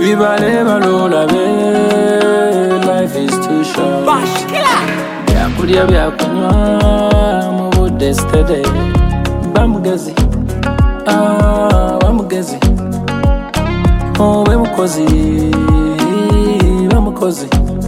Bibale balola be, life is too short. Bash killer. Byakulya byakunywa mu budde steady. Bamugezi, bamugezi. Oh, bamukozi, bamukozi.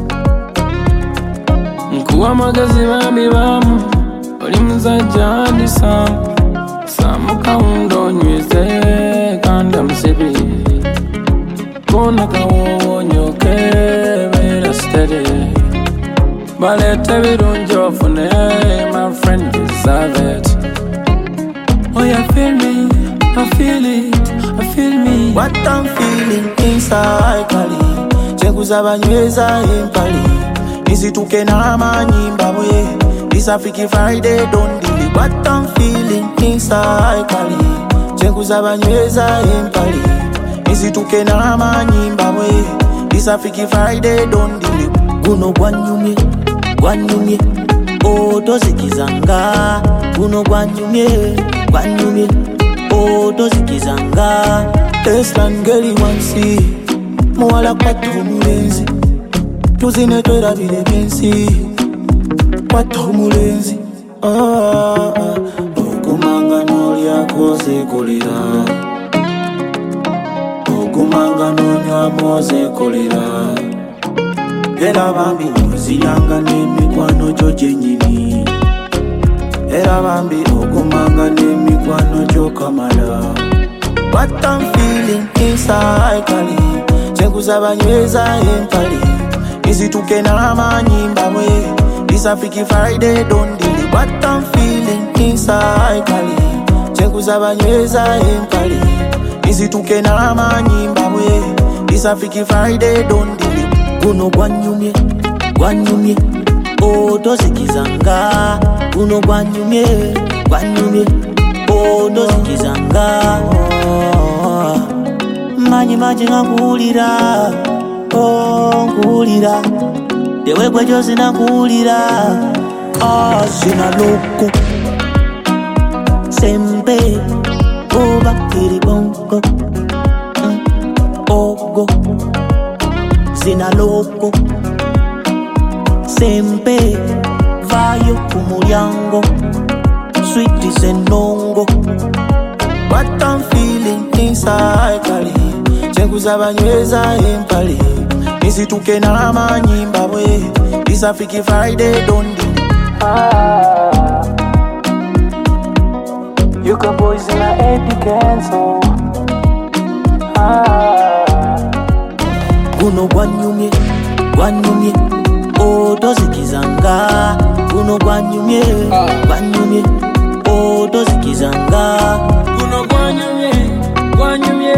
Nkuwa amagezi bambi bamu, oli muzajja andisamu. Samu kaundo onyweze kandi omusibi. Kona kawowo nyoke beera steady. Balete birungi ofune, my friend deserve it. Oh, you feel me, I feel it, I feel me. What I'm feeling inside kali Cheguza banyweza empali Nisituke na manyimba we Isafiki Friday don't delay. What I'm feeling inside kali Cheguza banyweza empali Nisituke na manyimba we Isafiki Friday don't delay. Guno gwanyumye, gwanyumye Otozikizanga Guno gwanyumye, gwanyumye Otozikizanga Tesla ngeli wansi Mwala kwato mulenzi Tuzine twera bile bensi Kwato mulenzi Okumanga nolya koze kulira Okumanga nonywa moze kulira Era bambi noziyanga n'emikwano gyo gyenyini Era bambi okumanga n'emikwano gyo kamala. What I'm feeling inside kali Cheguza banyweza empali Nisituke na manyimba we Isafiki Friday don't delay. What I'm feeling inside kali Cheguza banyweza empali Nisituke na manyimba we Isafiki Friday don't delay. Guno gwanyumye, gwanyumye Otozikizanga Guno gwanyumye, gwanyumye Otozikizanga Manyi ngakuwulira nkuwulira Dewe gwe gyozi nakuwulira Sina loko Sempe Oba kiri bongo Ogo Sina loko Sempe Vayo kumulyango Sweetie senongo. What I'm feeling inside kali Cheguza banyweza empali Nisituke na manyimba we Isafiki Friday don't delay. You got boys in a epic cancel. Guno gwanyumye, gwanyumye Otozikizanga Guno gwanyumye, gwanyumye Otozikizanga Guno gwanyumye, gwanyumye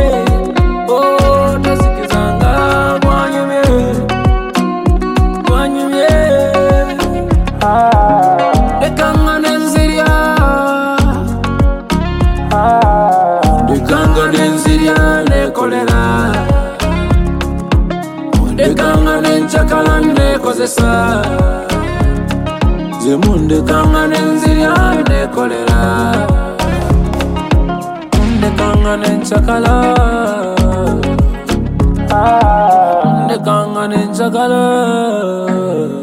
Otozikizanga, gwanyumye, gwanyumye Dekanga nenzirya Dekanga nenzirya nekolera Dekanga nenchakala nekozesa Zemundekanga nenzirya nekolera Ndekanga nenchakala Ndekanga nenchakala